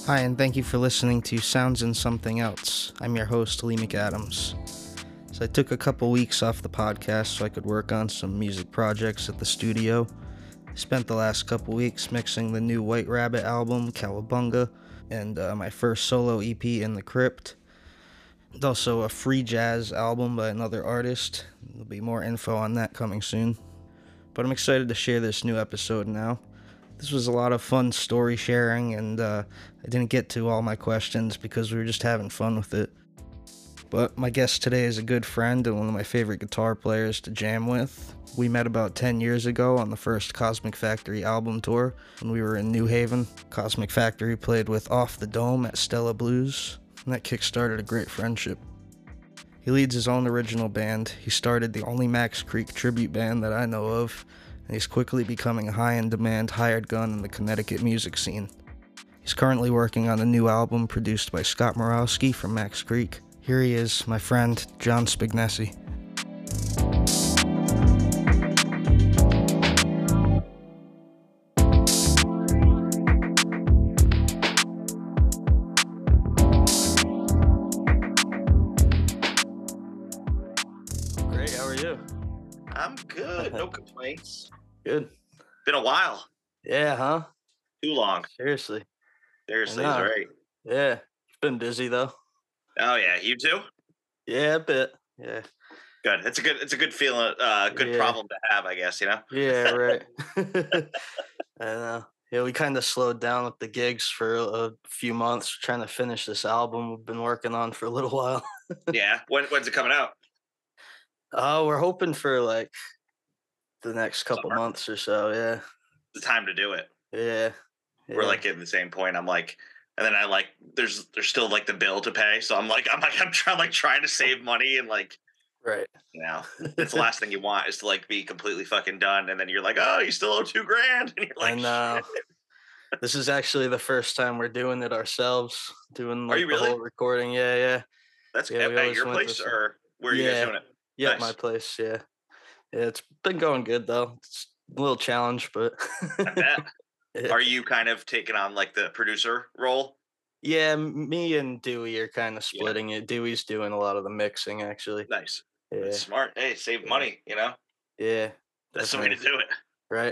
Hi, and thank you for listening to Sounds and Something Else. I'm your host, Lee McAdams. So I took a couple weeks off the podcast so I could work on some music projects at the studio. I spent the last couple weeks mixing the new White Rabbit album, Cowabunga, and my first solo EP, In the Crypt. And also a free jazz album by another artist. There'll be more info on that coming soon. But I'm excited to share this new episode now. This was a lot of fun story sharing, and I didn't get to all my questions because we were just having fun with it. But my guest today is a good friend and one of my favorite guitar players to jam with. We met about 10 years ago on the first Cosmic Factory album tour when we were in New Haven. Cosmic Factory played with Off the Dome at Stella Blues, and that kickstarted a great friendship. He leads his own original band. He started the only Max Creek tribute band that I know of, and he's quickly becoming a high-in-demand hired gun in the Connecticut music scene. He's currently working on a new album produced by Scott Morawski from Max Creek. Here he is, my friend, John Spignesi. Great, how are you? I'm good. No complaints. Good. Been a while. Yeah, huh? Too long. Seriously. Seriously, I is know. right. Yeah, it's been busy though. Oh yeah, you too? Yeah, a bit. Yeah. Good. It's a good feeling, good Yeah. problem to have, I guess, you know? Yeah, right. I know. Yeah, we kind of slowed down with the gigs for a few months, trying to finish this album we've been working on for a little while. Yeah. When's it coming out? We're hoping for like the next couple Summer? months or so. Yeah, The time to do it. yeah, We're yeah. like at the same point. I'm like, and then I like there's still like the bill to pay. So I'm trying to save money and like, Right. you know, it's the last thing you want is to like be completely fucking done. And then you're like, oh, you still owe $2,000. And you're like, And shit. this is actually the first time we're doing it ourselves, doing Are like you the really? whole recording. Yeah, yeah, That's yeah. We at always your went to place some. or where are you guys Yeah, doing it? yep, my Nice. place. Yeah, yeah. It's been going good though. It's a little challenge, but I bet. yeah. Are you kind of taking on like the producer role? Yeah, me and Dewey are kind of Yeah. splitting it. Dewey's doing a lot of the mixing, actually. Nice. That's Yeah, smart. Hey, save yeah, money, you know? yeah, That's the way to definitely. do it. Right.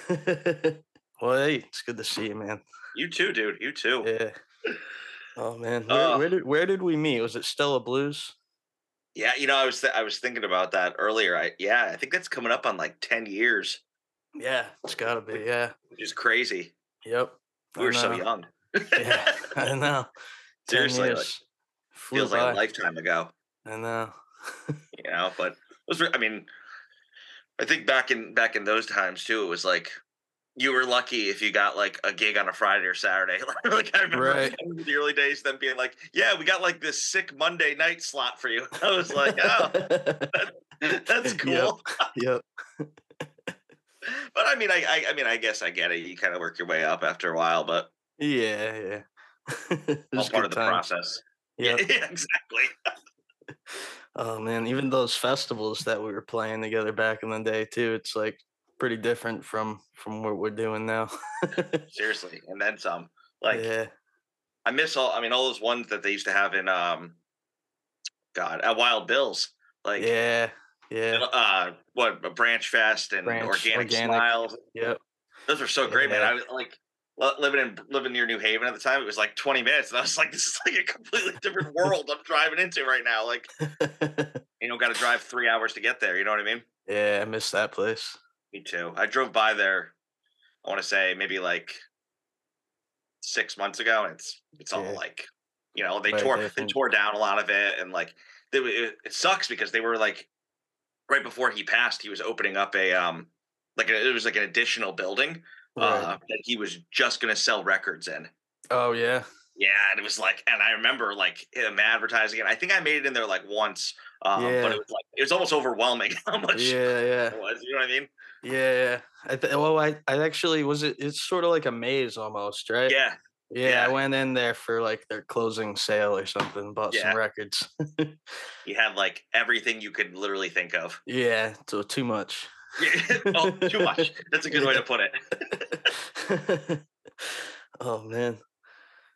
Well, hey, it's good to see you, man. You too, dude. You too. Yeah. Oh man, Uh where did we meet? Was it Stella Blues? yeah, I was thinking about that earlier. I think that's coming up on like 10 years, Yeah, it's gotta be. which, Yeah. which is crazy. Yep. We I were so know. young. Yeah, I know. 10 Seriously, like years flew feels like a by. lifetime ago, I know. but I mean, I think back in those times too, it was like you were lucky if you got like a gig on a Friday or Saturday. Like Right. I remember the early days, them being like, "Yeah, we got like this sick Monday night slot for you." I was like, "Oh, that's Yep. cool." Yep. But I mean, I guess I get it. You kind of work your way up after a while, but Yeah, yeah. It all was part of good the times. process. Yeah, Yep. yeah, exactly. Oh man, even those festivals that we were playing together back in the day too, it's like pretty different from what we're doing now. Seriously, and then some. Like Yeah. I miss all those ones that they used to have in God at Wild Bill's. Like Yeah. Yeah. what Branch Fest and Branch Organic organic. Smiles. Yep. Those were so great, man. Yeah. I was like living near New Haven at the time. It was like 20 minutes, and I was like, "This is like a completely different world I'm driving into right now." Like, got to drive 3 hours to get there. You know what I mean? Yeah, I miss that place. Me too. I drove by there. I want to say maybe like 6 months ago, and it's all Yeah. like, they Right, they different. tore down a lot of it, and like it sucks because they were like right before he passed, he was opening up it was like an additional building Right. that he was just gonna sell records in. Oh yeah. Yeah, and it was like, and I remember like him advertising it. I think I made it in there like once, but Yeah. it was almost overwhelming how much Yeah, yeah. it was. You know what I mean? Yeah, yeah. I actually it's sort of like a maze almost, right? Yeah, Yeah, I yeah, went in there for like their closing sale or something, bought some yeah. records. He had like everything you could literally think of. Yeah, so too much. Yeah. Oh, too much. That's a good way Yeah. to put it. Oh man.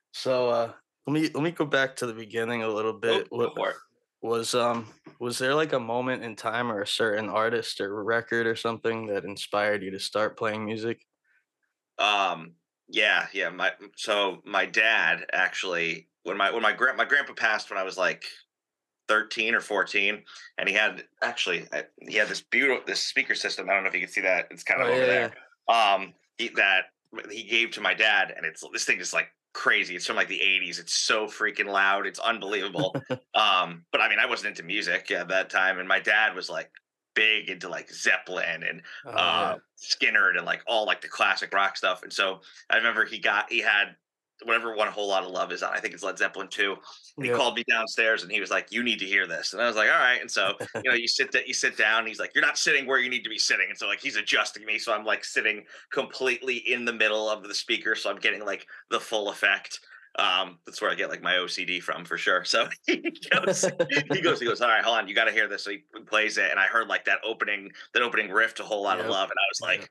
So let me go back to the beginning a little Oh, bit. go What for it. was was there like a moment in time or a certain artist or record or something that inspired you to start playing music? Um, yeah. My dad actually, when my grandpa passed when I was like 13 or 14, and he had this beautiful this speaker system. I don't know if you can see that. It's kind Oh of over yeah, there. yeah. That he gave to my dad, and it's this thing is like crazy. It's from like the 80s. It's so freaking loud. It's unbelievable. But I mean, I wasn't into music at that time, and my dad was like big into like Zeppelin and Oh yeah. Skinner and like all like the classic rock stuff. And so I remember he had whatever One Whole Lot of Love is on. I think it's Led Zeppelin 2. And he Yep. called me downstairs and he was like, "You need to hear this." And I was like, "All right." And so, you sit down. And he's like, "You're not sitting where you need to be sitting." And so, like, he's adjusting me, so I'm like sitting completely in the middle of the speaker, so I'm getting like the full effect. That's where I get like my OCD from for sure. So he goes, "All right, hold on, you got to hear this." So he plays it, and I heard like that opening riff to "Whole Lot of Yep. Love," and I was Yep. like,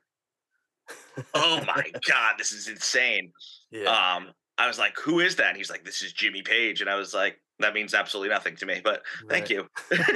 "Oh my god, this is insane." Yeah. I was like, "Who is that?" And he's like, "This is Jimmy Page." And I was like, "That means absolutely nothing to me, but thank Right. you."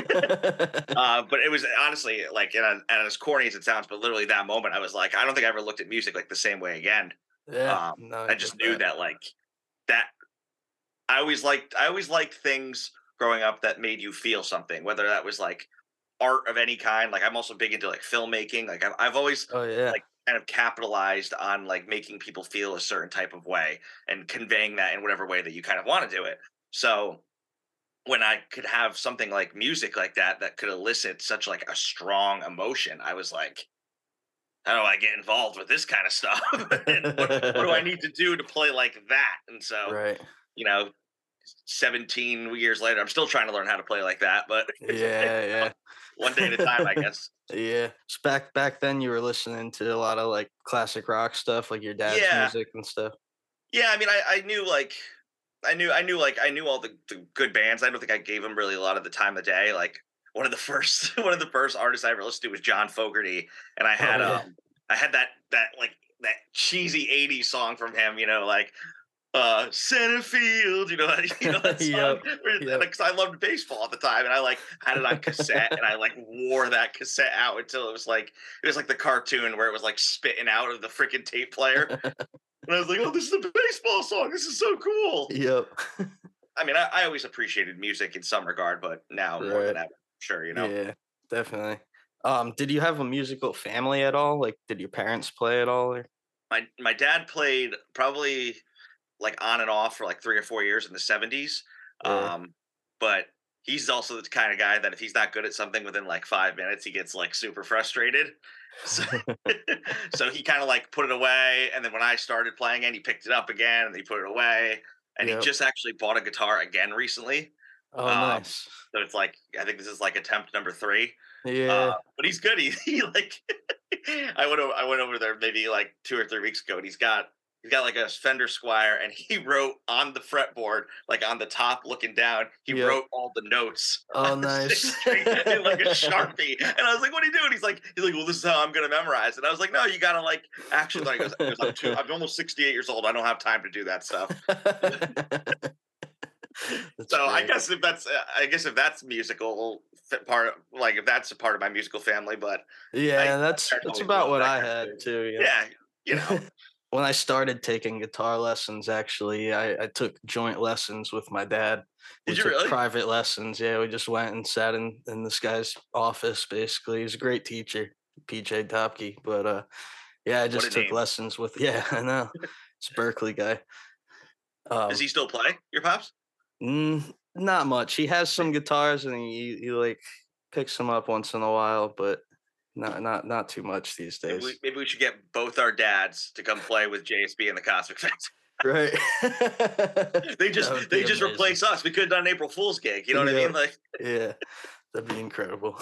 But it was honestly like, and as corny as it sounds, but literally that moment, I was like, I don't think I ever looked at music like the same way again. Yeah. No, I I get just knew that. that like that. I always liked things growing up that made you feel something, whether that was like art of any kind. Like I'm also big into like filmmaking. Like I've always Oh yeah. like kind of capitalized on like making people feel a certain type of way and conveying that in whatever way that you kind of want to do it. So when I could have something like music like that that could elicit such like a strong emotion, I was like, how do I get involved with this kind of stuff? And what do I need to do to play like that? And so, Right. you know, 17 years later, I'm still trying to learn how to play like that, but Yeah, yeah. one day at a time, I guess. Yeah. So back then you were listening to a lot of like classic rock stuff, like your dad's Yeah. music and stuff. Yeah. I mean, I knew like, I knew all the good bands. I don't think I gave them really a lot of the time of day. Like one of the first, one of the first artists I ever listened to was John Fogerty. And Oh yeah. I had that cheesy 80s song from him, like center field, that song. Yep. Yep. Because I loved baseball at the time, and I like had it on cassette, and I like wore that cassette out until it was like the cartoon where it was like spitting out of the freaking tape player, and I was like, "Oh, this is a baseball song. This is so cool." Yep. I mean, I always appreciated music in some regard, but now more Right. than ever, sure. Yeah, definitely. Did you have a musical family at all? Like, did your parents play at all? Or? My dad played probably like on and off for like 3 or 4 years in the 70s. Yeah. But he's also the kind of guy that if he's not good at something within like 5 minutes, he gets like super frustrated. So, so he kind of like put it away. And then when I started playing it, he picked it up again and he put it away. And he Yep. just actually bought a guitar again recently. Oh, Um, nice. so it's like, I think this is like attempt number three. Yeah. But he's good. He like I went over there maybe like 2 or 3 weeks ago, and he's got like a Fender Squire, and he wrote on the fretboard, like on the top looking down, he Yep. wrote all the notes on Oh, the six nice. string in like a Sharpie. And I was like, "What are you doing?" He's like, "Well, this is how I'm gonna memorize." And I was like, "No, you gotta like actually." Like, I'm almost 68 years old. I don't have time to do that stuff. That's So great. I guess if that's musical part, like if that's a part of my musical family, but Yeah, my that's parents that's always about loved what that I kind of had thing. too. Yeah, When I started taking guitar lessons, actually, I took joint lessons with my dad. We did you took really? private lessons. Yeah, we just went and sat in this guy's office. Basically, he's a great teacher, PJ Topke. But yeah, I What a just took name. lessons with. Yeah, I know. It's a Berkeley guy. Does Um, he still play? Your pops? Not much. He has some guitars and he like picks them up once in a while, but not too much these days. Maybe we should get both our dads to come play with JSB and the Cosmic Fence. Right. they That just would they be just amazing. replace us. We could have done an April Fool's gig. You know what I mean? Yep. Like, Yeah. That'd be incredible.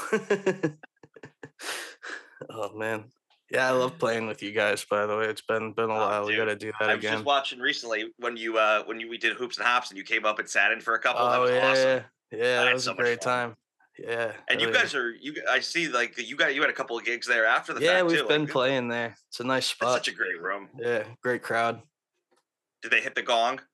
Oh man. Yeah, I love playing with you guys, by the way. It's been a oh, while. We dude. gotta do that I was just again. watching recently when we did Hoops and Hops and you came up and sat in for a couple. That Oh was awesome. yeah. Yeah, I that had was a so much great fun. time. Yeah. And Hell you yeah. guys are you. I see like you had a couple of gigs there after the Yeah, fact too. we've Like been playing there. It's a nice that's spot. such a great room. Yeah, great crowd. Did they hit the gong?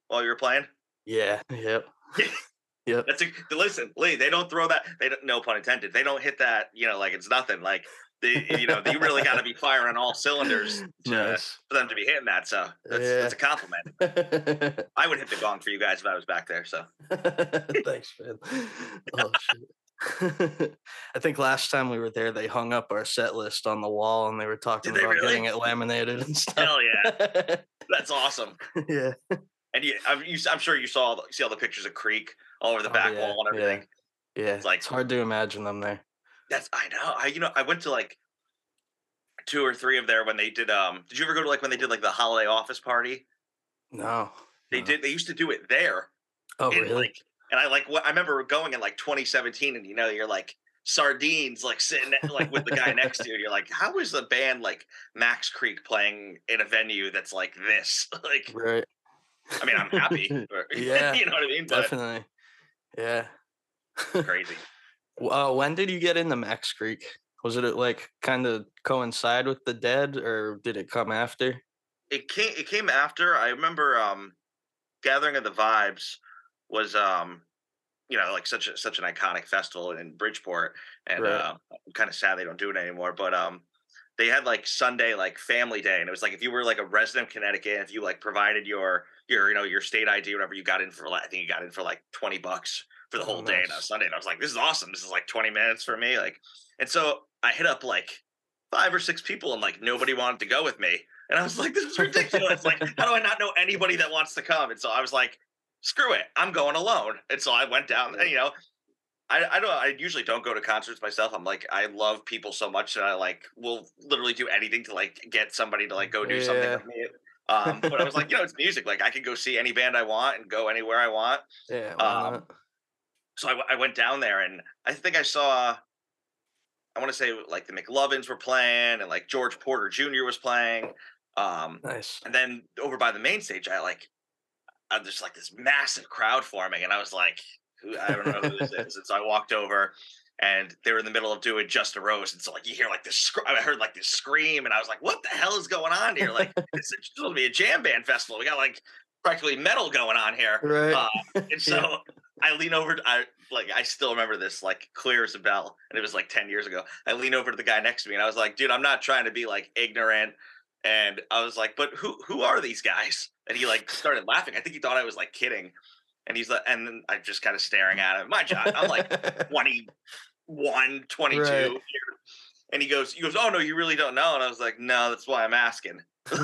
while you were playing? Yeah. Yep. Yep. Listen, Lee. They don't throw that. They don't. No pun intended. They don't hit that. Like it's nothing. Like you really got to be firing on all cylinders Nice. for them to be hitting that. So that's Yeah. a compliment. I would hit the gong for you guys if I was back there. So Thanks, man. Oh shit. I think last time we were there, they hung up our set list on the wall, and they were did talking they about really? getting it laminated and stuff. Hell yeah, that's awesome. Yeah. And I'm sure you see all the pictures of Creek all over the Oh back yeah. wall and Yeah. everything. Yeah. It's like It's hard to imagine them there. I know. I went to like two or three of there when they did. Did you ever go to like when they did like the holiday office party? No. No. They used to do it there. Oh And really? like, and I remember going in like 2017, and you're like sardines, like sitting like with the guy next to you. And you're like, how is a band like Max Creek playing in a venue that's like this? Like, Right. I mean, I'm happy. Yeah. You know what I mean? But Definitely. Yeah. crazy. When did you get into Max Creek? Was it like kind of coincide with the Dead, or did it come after? It came after. I remember Gathering of the Vibes was like such an iconic festival in Bridgeport, and Right. I'm kind of sad they don't do it anymore. But they had like Sunday like family day, and it was like if you were like a resident of Connecticut, if you like provided your state ID or whatever, you got in for like, I think you got in for like $20 for the Oh, whole day, and on nice. Sunday, and I was like, this is awesome. This is like 20 minutes for me, like, and so I hit up like 5 or 6 people, and like nobody wanted to go with me. And I was like, this is ridiculous. Like, how do I not know anybody that wants to come? And so I was like, screw it, I'm going alone. And so I went down, Yeah. and I usually don't go to concerts myself. I'm like, I love people so much that I like will literally do anything to like get somebody to like go do something Yeah. with me. But I was like, it's music. Like I can go see any band I want and go anywhere I want. Yeah. Why Um, not? so I went down there, and I think I saw, I want to say like the McLovins were playing, and like George Porter Jr. was playing. Um, Nice. and then over by the main stage, there's like this massive crowd forming, and I was like, I don't know who this is. And so I walked over, and they were in the middle of doing Just a Rose, and so like you hear like this, I heard like this scream, and I was like, what the hell is going on here? Like it's supposed to be a jam band festival. We got like practically metal going on here. Right. And Yeah. so I lean over. I still remember this like clear as a bell, and it was like 10 years ago. I lean over to the guy next to me, and I was like, dude, I'm not trying to be like ignorant. And I was like, but who are these guys? And he like started laughing. I think he thought I was like kidding. And he's like, and then I just kind of staring at him. My job, I'm like 21, 22. Right. And he goes, oh no, you really don't know. And I was like, no, that's why I'm asking.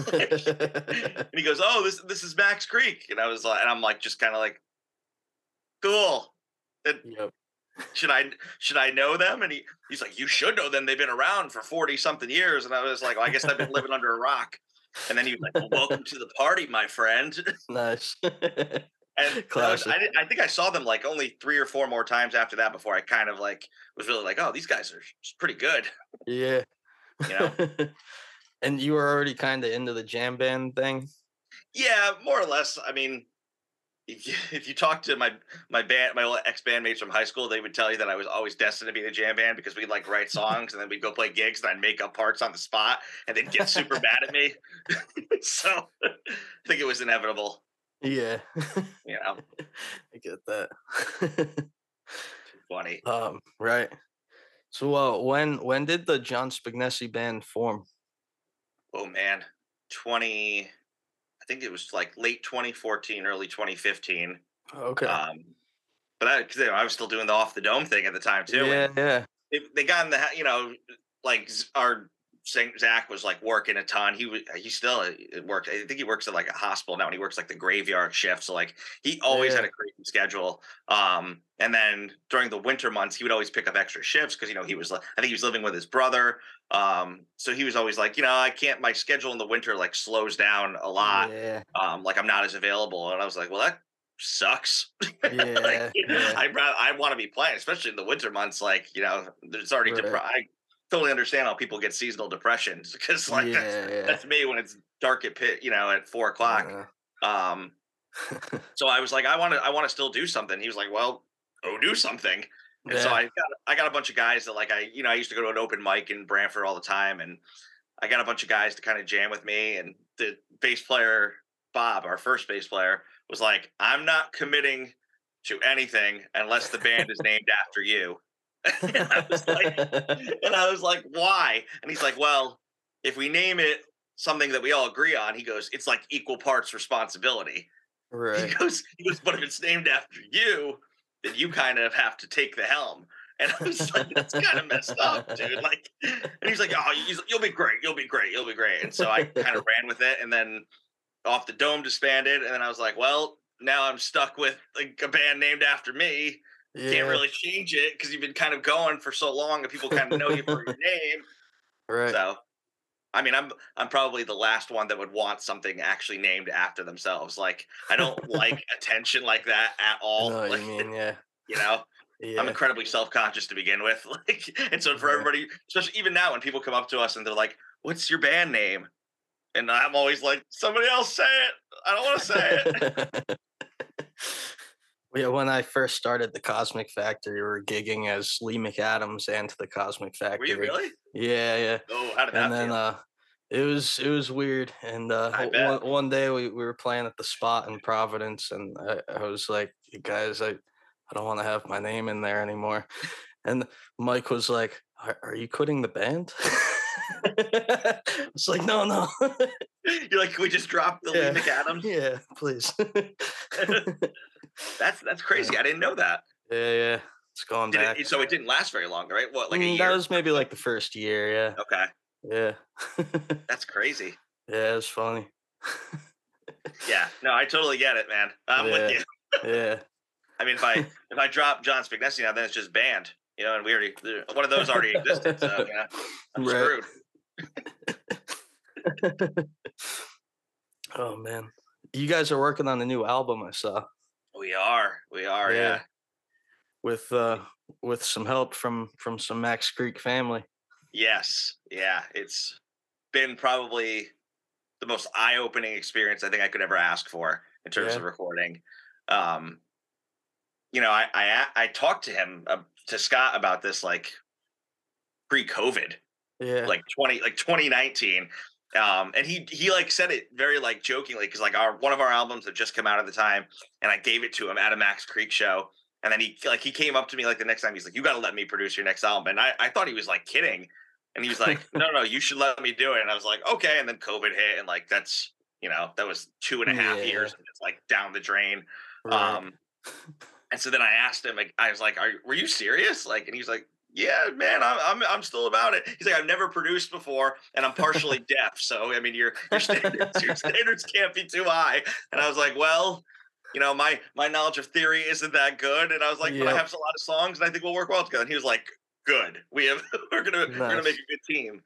And he goes, oh, this is Max Creek. And I was like, and I'm like, just kind of like, cool. And Yep. should I know them? And he's like, you should know them. They've been around for 40 something years. And I was like, well, I guess I've been living under a rock. And then he was like, well, welcome to the party, my friend. Nice. And Classic. I think I saw them like only 3 or 4 more times after that before I kind of like was really like, oh, these guys are pretty good, Yeah. you know? And you were already kind of into the jam band thing? Yeah, more or less. I mean, if you talk to my old ex bandmates from high school, they would tell you that I was always destined to be in a jam band because we'd like write songs and then we'd go play gigs and I'd make up parts on the spot and they'd get super mad at me. So I think it was inevitable, Yeah. you know. I get that. Too funny. Right. So, when did the John Spignesi band form? Oh man, 20. I think it was like late 2014, early 2015. Okay. Um, but because I was still doing the off the dome thing at the time too, Yeah, and yeah. they got in the like our Zach was like working a ton. He still worked. I think he works at like a hospital now, and he works like the graveyard shift. So like he always had Yeah. a crazy schedule. And then during the winter months, he would always pick up extra shifts because he was I think he was living with his brother. So he was always like, I can't. My schedule in the winter like slows down a lot. Yeah. Like I'm not as available, and I was like, well, that sucks. Like Yeah. Yeah. I want to be playing, especially in the winter months. Like there's already Right. I totally understand how people get seasonal depression because like Yeah, yeah. that's me when it's dark at 4 o'clock. Uh, Um, so I was like, I want to still do something. He was like, well, go do something. And so yeah. I got a bunch of guys that like I used to go to an open mic in Brantford all the time, and I got a bunch of guys to kind of jam with me. And the bass player Bob, our first bass player, was like, "I'm not committing to anything unless the band is named after you." and I was like, and I was like, "Why?" And he's like, "Well, if we name it something that we all agree on," he goes, "it's like equal parts responsibility." Right. He goes, "But if it's named after you, then you kind of have to take the helm." And I was like, "That's kind of messed up, dude." Like, and he's like, "Oh, you'll be great, you'll be great, you'll be great." And so I kind of ran with it, and then Off the Dome disbanded, and then I was like, "Well, now I'm stuck with like a band named after me. Can't Yeah. really change it because you've been kind of going for so long, and people kind of know you for your name." Right. So I mean, I'm probably the last one that would want something actually named after themselves. Like, I don't like attention like that at I know all. what you Like, mean. Yeah. you know, I'm Yeah. incredibly self-conscious to begin with. Like, and so for Yeah. everybody, especially even now when people come up to us and they're like, "What's your band name?" And I'm always like, "Somebody else say it. I don't want to say it." Yeah, when I first started the Cosmic Factory, we were gigging as Lee McAdams and the Cosmic Were you Factory. really? Yeah, yeah. Oh, how did And that then feel? it was weird. And I bet. one day we were playing at the Spot in Providence, and I was like, "You guys, I don't want to have my name in there anymore." And Mike was like, "Are you quitting the band?" I was like, "No, no." You're like, "Can we just drop the Lee Yeah, McAdams?" yeah, please. That's Uh, crazy. I didn't know that. yeah, yeah. It's going Did back. it? So it didn't last very long, right? What, like a That year was or maybe so? like the first year, yeah. Okay, Yeah. that's crazy. Yeah, it was funny. Yeah, no, I totally get it, man. I'm with Yeah. you. Yeah. I mean, if I drop John Spignesi now, then it's just banned, and we already one of those already existed. So yeah, I'm Right. screwed. Oh, man. You guys are working on a new album, I saw. We are, Yeah. yeah. With, with some help from some Max Creek family. Yes, yeah. It's been probably the most eye-opening experience I think I could ever ask for in terms of Yeah. recording. Um, I talked to him to Scott about this like pre-COVID, Yeah. like 2019. And he like said it very like jokingly because like our one of our albums had just come out at the time, and I gave it to him at a Max Creek show. And then he came up to me like the next time, he's like, "You got to let me produce your next album." And I thought he was like kidding, and he was like, "No, no, you should let me do it." And I was like, "Okay." And then COVID hit, and like that's that was 2.5 years, Yeah. and it's like down the drain. Right. Um, and so then I asked him, like, I was like, "Were you serious?" Like, and he's like, "Yeah, man, I'm still about it." He's like, "I've never produced before, and I'm partially deaf, so I mean, your standards can't be too high." And I was like, "Well, my knowledge of theory isn't that good." And I was like, "But I Yep. have a lot of songs, and I think we'll work well together." And he was like, "Good, we have we're gonna make Nice. a good team."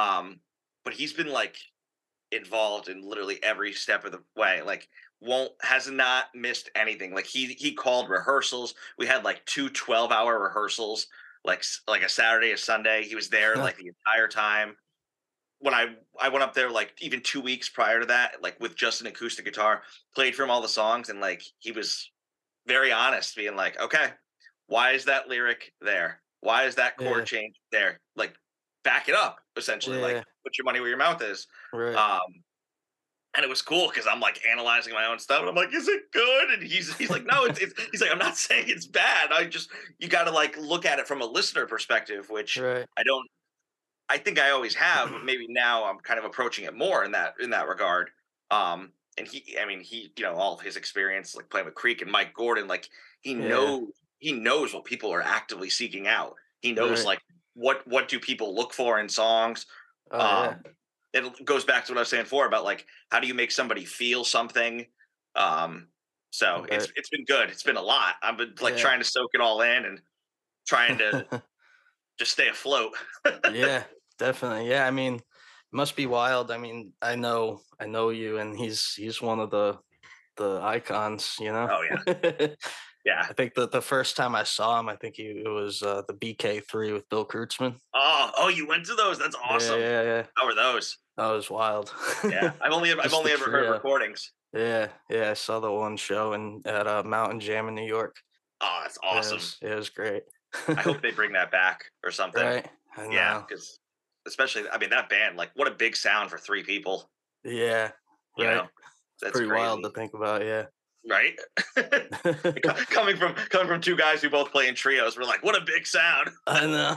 But he's been like involved in literally every step of the way. Like won't has not missed anything. Like he called rehearsals. We had like 2 12-hour rehearsals, like a Saturday, a Sunday. He was there like the entire time. When I went up there like even 2 weeks prior to that, like with just an acoustic guitar, played for him all the songs, and like he was very honest, being like, "Okay, why is that lyric there? Why is that chord Yeah. change there? Like, back it up, essentially. Like, Yeah. put your money where your mouth is." Right. Um, and it was cool because I'm like analyzing my own stuff, and I'm like, "Is it good?" And he's like, "No, it's." He's like, "I'm not saying it's bad. You got to like look at it from a listener perspective, which Right. I don't. I think I always have, but maybe now I'm kind of approaching it more in that regard." And I mean, all of his experience, like playing with Creek and Mike Gordon, like he Yeah. knows he knows what people are actively seeking out. He knows Right. like what do people look for in songs. Oh, yeah. Um, it goes back to what I was saying before about like how do you make somebody feel something. Um, so it's Right. it's been good. It's been a lot. I've been like Yeah. trying to soak it all in and trying to just stay afloat. Yeah, definitely. Yeah, I mean, it must be wild. I mean, I know you, and he's one of the icons, you know? Oh yeah, yeah. I think the first time I saw him, I think it was, the BK3 with Bill Kreutzmann. Oh, you went to those? That's Yeah, awesome. yeah, yeah. How are those? That was wild. Yeah, I've Just the only ever heard trio. recordings. Yeah, yeah, I saw the one show at, Mountain Jam in New York. Oh, that's Yeah, awesome. it was great. I hope they bring that back or something. Right? I Yeah, know. because especially, I mean, that band, like, what a big sound for three people. Yeah, You right. know, It's that's pretty wild to crazy. think about, yeah. right? Coming from two guys who both play in trios, we're like, what a big sound. I know.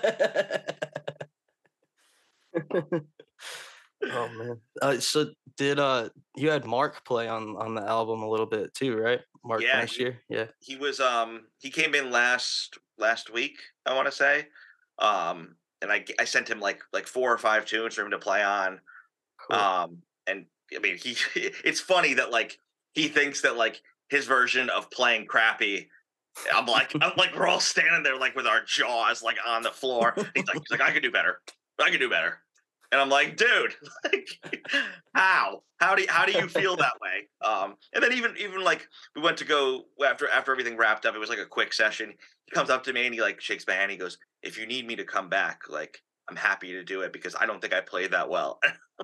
Oh man. So did you had Mark play on the album a little bit too, right? Mark Yeah, Messier. Yeah. he was he came in last week, I want to say. And I sent him like 4 or 5 tunes for him to play on. Cool. And I mean, he it's funny that like he thinks that like his version of playing crappy. I'm like we're all standing there like with our jaws like on the floor. He's like I could do better. I could do better. And I'm like, dude, like, how do you feel that way? And then even like we went to go after everything wrapped up. It was like a quick session. He comes up to me and he like shakes my hand. He goes, "If you need me to come back, like I'm happy to do it because I don't think I played that well."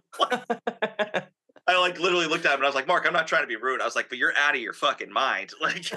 I like literally looked at him and I was like, "Mark, I'm not trying to be rude." I was like, "But you're out of your fucking mind." Like,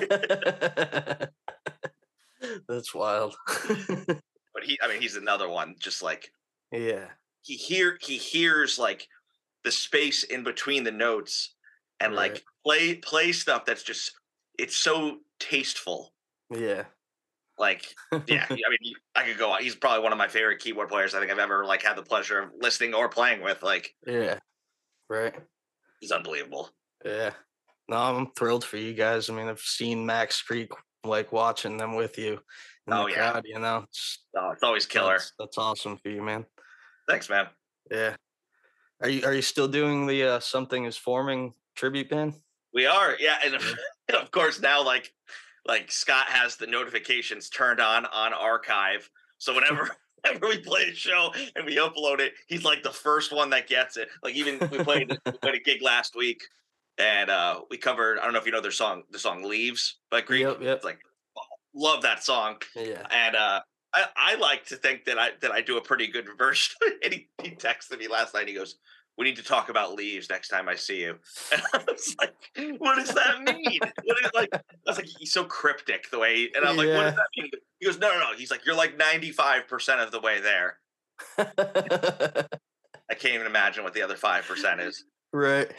That's wild. but I mean, he's another one. Just like Yeah. he hears like the space in between the notes and Right. like play stuff that's just it's so tasteful. Yeah. Like, yeah, I mean, I could go on. He's probably one of my favorite keyboard players I think I've ever like had the pleasure of listening or playing with. Like, Yeah. Right. he's unbelievable. Yeah. No, I'm thrilled for you guys. I mean, I've seen Max Creek like watching them with you in the Oh yeah, crowd, you know. it's always killer. That's awesome for you, man. Thanks, man. Yeah. Are you still doing the Something Is Forming tribute band? We are, yeah, and Yeah. and of course now like Scott has the notifications turned on archive, so whenever whenever we play a show and we upload it, he's like the first one that gets it. Like even we played a gig last week, and we covered I don't know if you know the song "Leaves" by Creek. Yep, yep. It's like love that song, Yeah. and I like to think that I do a pretty good version. And he texted me last night. He goes, "We need to talk about leaves next time I see you." And I was like, "What does that mean?" I was like, he's so cryptic the way. And I'm like, "What does Yeah. that mean?" He goes, "No, no, no." He's like, "You're like 95% of the way there." I can't even imagine what the other 5% is. Right.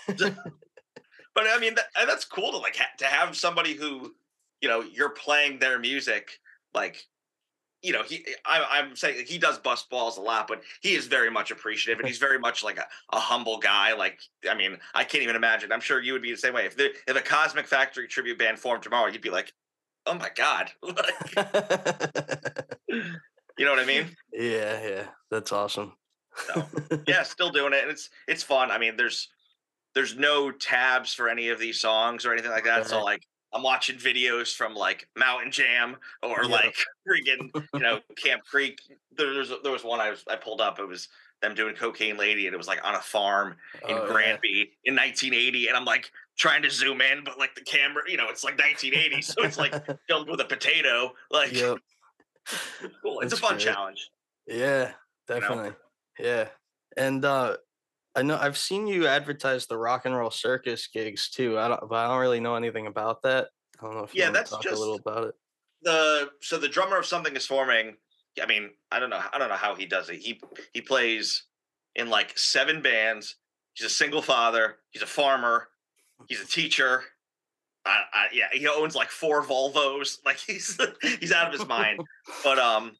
But I mean, and that's cool to like to have somebody who, you're playing their music like I'm saying he does bust balls a lot, but he is very much appreciative, and he's very much like a humble guy. Like, I mean, I can't even imagine. I'm sure you would be the same way. If a Cosmic Factory tribute band formed tomorrow, you'd be like, "Oh my god!" Like, you know what I mean? Yeah, yeah. That's awesome. So, yeah, still doing it, and it's fun. I mean, there's no tabs for any of these songs or anything like that. So Right. like I'm watching videos from like Mountain Jam or Yeah. like freaking Camp Creek. There was one I pulled up. It was them doing Cocaine Lady, and it was like on a farm in Oh yeah. Granby in 1980. And I'm like trying to zoom in, but like the camera, it's like 1980, so it's like filmed with a potato. Like, Yep. it's cool. It's a That's fun great. challenge. Yeah, You know. definitely. Yeah. And I know I've seen you advertise the Rock and Roll Circus gigs too. I don't really know anything about that. I don't know if you Yeah, want to that's talk a little just about it. the drummer of Something Is Forming. I mean, I don't know how he does it. He plays in like 7 bands. He's a single father. He's a farmer. He's a teacher. Yeah, he owns like 4 Volvos. Like he's out of his mind. But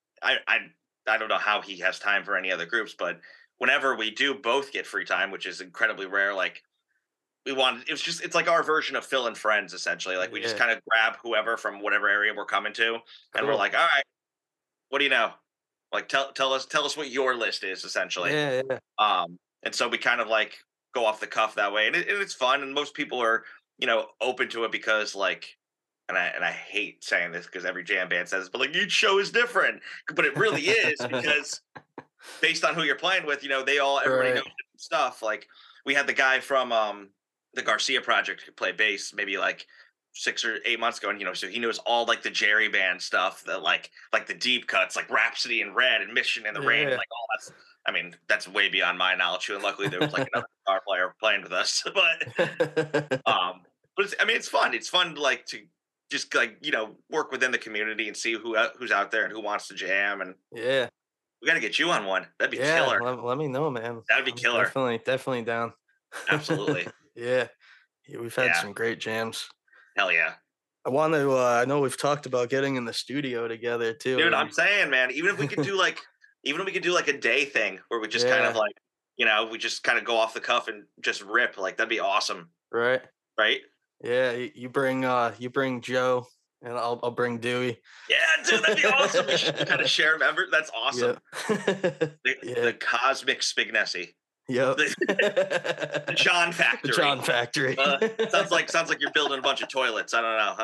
I don't know how he has time for any other groups. But whenever we do both get free time, which is incredibly rare, like it's like our version of Phil and Friends essentially. Like we just Yeah. kind of grab whoever from whatever area we're coming to, and we're Cool. like, all right, what do you know? Like tell us what your list is essentially. Yeah, yeah. And so we kind of like go off the cuff that way, and it's fun, and most people are open to it because like. And I hate saying this because every jam band says this, but like each show is different. But it really is because based on who you're playing with, everybody knows Right. different stuff. Like we had the guy from the Garcia Project who played bass maybe like 6 or 8 months ago, and so he knows all like the Jerry band stuff, that like the deep cuts, like Rhapsody in Red and Mission in the Rain, Yeah. like all that's. I mean, that's way beyond my knowledge too. And luckily, there was like another guitar player playing with us. But I mean, it's fun. It's fun to like to just like work within the community and see who's out there and who wants to jam. And Yeah. we got to get you on one. That'd be Yeah. killer. Let me know, man. That'd be I'm killer. definitely down. Absolutely. Yeah. Yeah, we've had Yeah. some great jams. Hell yeah. I want to. I know we've talked about getting in the studio together too. Dude, I'm saying, man, even if we could do like a day thing where we just kind of Yeah. like, we just kind of go off the cuff and just rip, like that'd be awesome, Right. right? Yeah. You bring Joe, and I'll bring Dewey. Yeah, dude, that'd be awesome. We should kind of share members. That's Yeah. awesome. The Yeah. cosmic Spignessi, Yep. the, the John The John Factory. Factory. Sounds like you're building a bunch of toilets. I don't know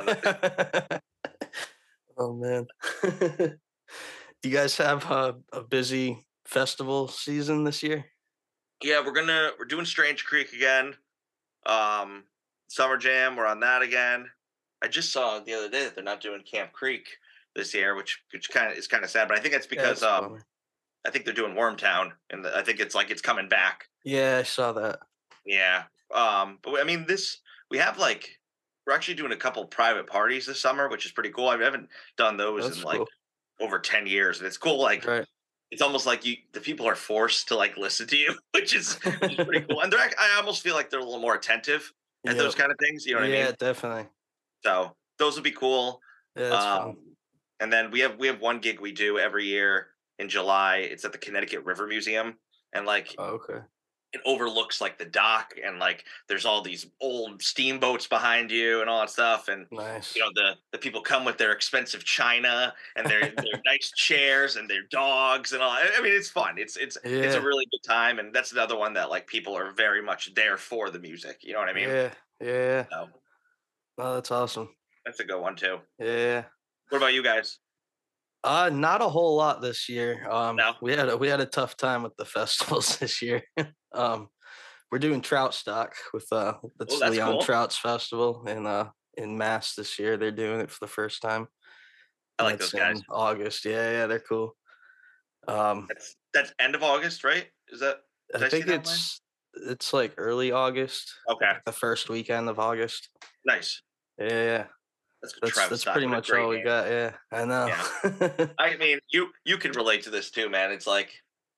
Oh man. Do you guys have a busy festival season this year? Yeah, we're doing Strange Creek again. Um, Summer Jam, we're on that again. I just saw the other day that they're not doing Camp Creek this year, which kind of is kind of sad. But I think that's Yeah, because it's a bummer. I think they're doing Wormtown, and I think it's like it's coming back. Yeah, I saw that. Yeah. But I mean, we have like we're actually doing a couple private parties this summer, which is pretty cool. I haven't done those in That's like cool. over 10 years, and it's cool. Like Right. it's almost like the people are forced to like listen to you, which is pretty cool. And I almost feel like they're a little more attentive at those Yep. kind of things. You know what I Yeah, mean? definitely. So those would be cool. Yeah, that's fun. Um, and then we have one gig we do every year in July. It's at the Connecticut River Museum, and like Oh, okay. it overlooks like the dock, and like there's all these old steamboats behind you and all that stuff. And Nice. the people come with their expensive china and their nice chairs and their dogs and all. I mean, it's fun. It's a Yeah. really good time, and that's another one that like people are very much there for the music. You know what I mean? Yeah. Yeah. So Oh, that's awesome. that's a good one too. Yeah. What about you guys? Not a whole lot this year. No. We had a tough time with the festivals this year. um, we're doing Trout Stock with Oh, that's that's Leon cool. Trout's festival in Mass this year. They're doing it for the first time, I and like those it's guys. in August. Yeah, yeah, they're cool. Um, That's end of August, right? Is that I did I see think that online? it's like early August, Okay, like the first weekend of August. nice. Yeah, yeah. That's good. That's Travis that's Stock. pretty What a much all great we name. got. Yeah, I know. Yeah. I mean, you can relate to this too, man. It's like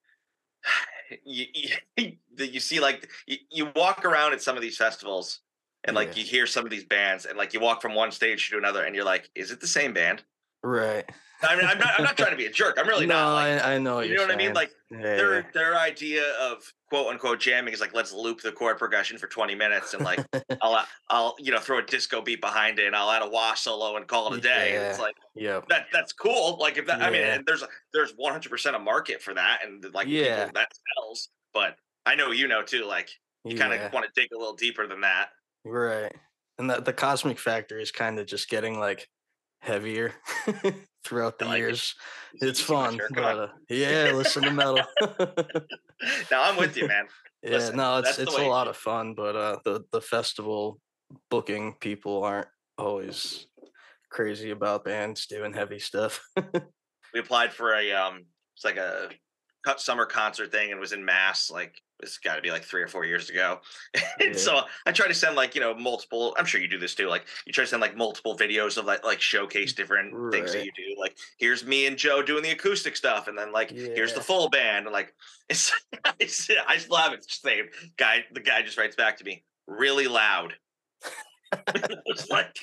you see like you walk around at some of these festivals and like Yeah, you hear some of these bands and like you walk from one stage to another and you're like, is it the same band? right. I mean, I'm not trying to be a jerk. I'm really No, not. Like, I know what you you're know what I mean? saying. Like Yeah, their idea of quote unquote jamming is like let's loop the chord progression for 20 minutes and like yeah. I'll throw a disco beat behind it and I'll add a wah solo and call it a day. And it's Yeah. like Yep. that's cool. Like if that I mean Yeah. and there's 100% a market for that and like people Yeah. that sells, but I know too, like you kind of Yeah. want to dig a little deeper than that. Right. And the Cosmic Factor is kind of just getting like heavier throughout I the like it. years. You It's see my fun, shirt. Come but on. yeah, listen to metal. No, I'm with you, man. Yeah, Listen, no, it's that's the it's a way it lot should of fun, but the festival booking people aren't always crazy about bands doing heavy stuff. we applied for it's like a summer concert thing and was in Mass like it's got to be like 3 or 4 years ago. And Yeah. so I try to send like multiple. I'm sure you do this too. Like you try to send like multiple videos of like showcase different things that Right. you do. Like here's me and Joe doing the acoustic stuff, and then like here's the Yeah. full band. And like it's I still have it saved. The guy just writes back to me really loud. It's like,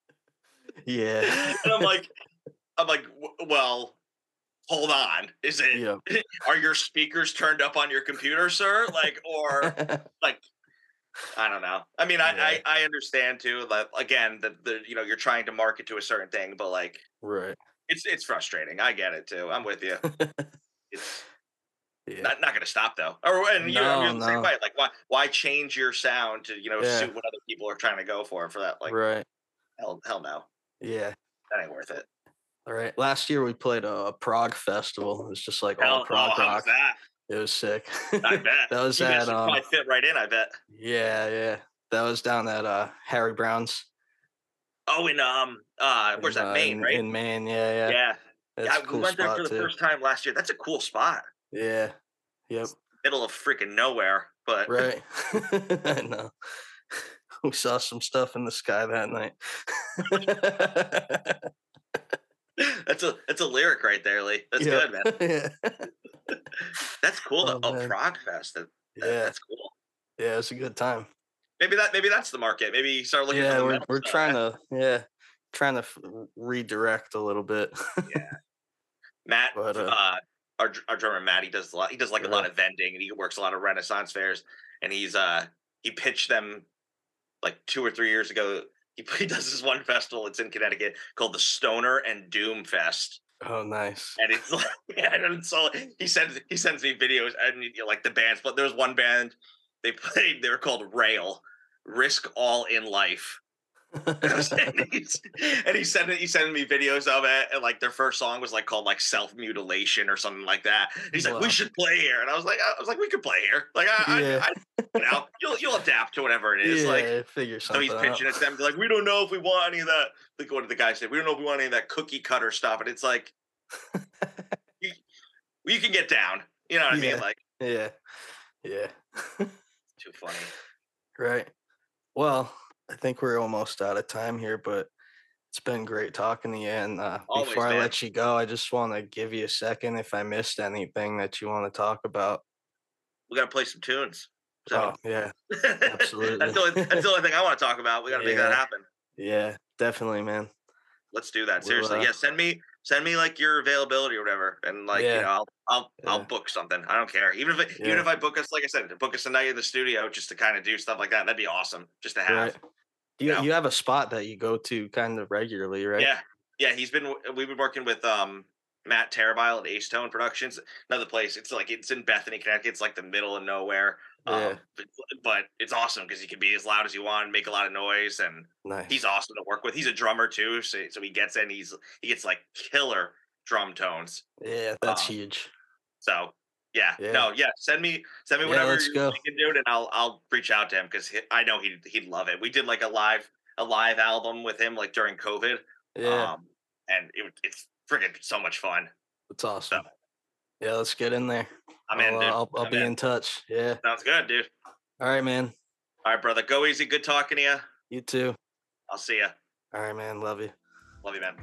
Yeah. and I'm like, well, hold on. Is Yep. it are your speakers turned up on your computer, sir? Like, or like, I don't know. I mean, Yeah. I understand too. Like, again, the you're trying to market to a certain thing, but like, Right. it's frustrating. I get it too. I'm with you. It's Yeah. not going to stop though. Or and you're No, the same no. way. Like, why change your sound to Yeah. suit what other people are trying to go for that? Like, Right. hell no, Yeah. that ain't worth it. All right. Last year we played a Prague festival. It was just like all Hell, oh, prog how was rock. that? It was sick. I bet That was you guys at would probably fit right in. I bet. yeah, yeah. That was down at Harry Brown's Oh, in where's that? Maine, right? in Maine. Yeah, yeah. Yeah. It's Yeah, a we cool went there for spot the too. first time last year. That's a cool spot. Yeah. Yep. Middle of freaking nowhere, but Right. I know. We saw some stuff in the sky that night. that's a lyric right there, Lee. That's Yep. good, man. Yeah. That's cool. Oh A man. Prague Fest. Yeah. That's cool. Yeah, it's a good time. maybe that's the market. Maybe you start looking for Yeah, the we're metal we're stuff. trying to redirect a little bit. Yeah. Matt, But our drummer Matt, he does a lot. He does like a lot right. of vending, and he works a lot of Renaissance fairs. And he pitched them like 2 or 3 years ago. He does this one festival. It's in Connecticut called the Stoner and Doom Fest. Oh, nice. And it's like, yeah, and so he sends me videos and like the bands. But there was one band they played. They were called Rail, Risk All in Life. and he sent me videos of it, and like their first song was like called like Self Mutilation or something like that. And he's like, Wow. we should play here, and I was like, we could play here. Like, Yeah. you'll adapt to whatever it is. Yeah, Like, figure so something he's pitching out. it to them. They're like, we don't know if we want any of that. Like, what did the guy say? We don't know if we want any of that cookie cutter stuff. And it's like, you can get down. You know what I mean? Like, Yeah. Yeah. too funny. Right. Well, I think we're almost out of time here, but it's been great talking to you. And Always, before I man. let you go, I just want to give you a second if I missed anything that you want to talk about. We got to play some tunes. So Oh, yeah. Absolutely. that's the only thing I want to talk about. We got to make that happen. Yeah, definitely, man. Let's do that. We'll, Seriously. Yeah, send me like your availability or whatever, and like I'll book something. I don't care. Even if I book us, like I said, book us a night in the studio just to kind of do stuff like that. That'd be awesome. Just to have. Right. You have a spot that you go to kind of regularly, right? Yeah. We've been working with Matt Terabile at Ace Tone Productions. Another place. It's in Bethany, Connecticut. It's like the middle of nowhere. Yeah. But it's awesome because you can be as loud as you want and make a lot of noise, and Nice. he's awesome to work with. He's a drummer too, so he gets in. He gets like killer drum tones. Yeah, that's huge. So yeah. Send me whatever you can do, and I'll reach out to him because I know he'd love it. We did like a live album with him like during COVID. Yeah. And it's freaking so much fun. That's awesome. So, yeah, let's get in there. I'll be in touch. Yeah. Sounds good, dude. All right, man. All right, brother. Go easy. Good talking to you. You too. I'll see you. All right, man. Love you. Love you, man.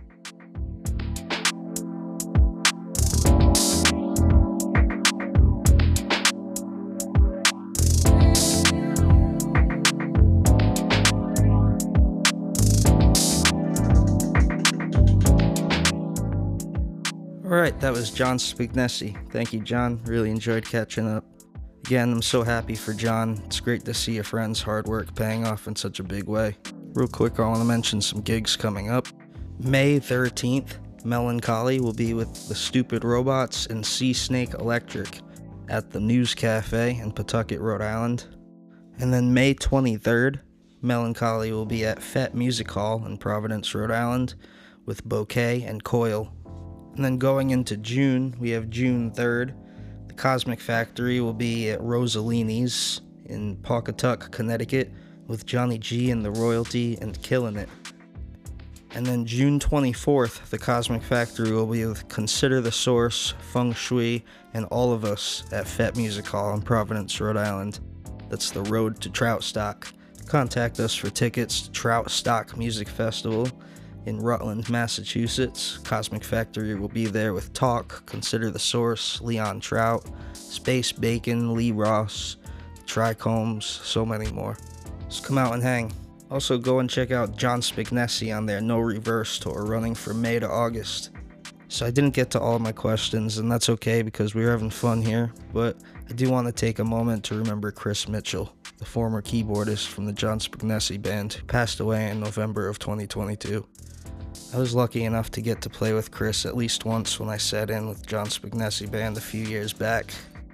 All right, that was John Spignesi. Thank you, John. Really enjoyed catching up. Again, I'm so happy for John. It's great to see a friend's hard work paying off in such a big way. Real quick, I want to mention some gigs coming up. May 13th, Melancholy will be with the Stupid Robots and Sea Snake Electric at the News Cafe in Pawtucket, Rhode Island. And then May 23rd, Melancholy will be at Fett Music Hall in Providence, Rhode Island with Bouquet and Coil. And then going into June, we have June 3rd. The Cosmic Factory will be at Rosalini's in Pawcatuck, Connecticut, with Johnny G and the Royalty and Killing It. And then June 24th, the Cosmic Factory will be with Consider the Source, Feng Shui, and All of Us at Fett Music Hall in Providence, Rhode Island. That's the road to Troutstock. Contact us for tickets to Troutstock Music Festival in Rutland, Massachusetts. Cosmic Factory will be there with Talk, Consider the Source, Leon Trout, Space Bacon, Lee Ross, Trichomes, so many more. So come out and hang. Also go and check out John Spignesi on their No Reverse tour running from May to August. So I didn't get to all of my questions, and that's okay because we were having fun here, but I do want to take a moment to remember Chris Mitchell, the former keyboardist from the John Spignesi band, who passed away in November of 2022. I was lucky enough to get to play with Chris at least once when I sat in with John Spignesi band a few years back.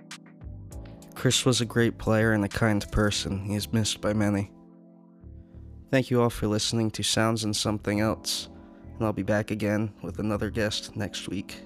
Chris was a great player and a kind person. He is missed by many. Thank you all for listening to Sounds and Something Else, and I'll be back again with another guest next week.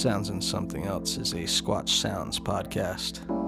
Sounds and Something Else is a Squatch Sounds podcast.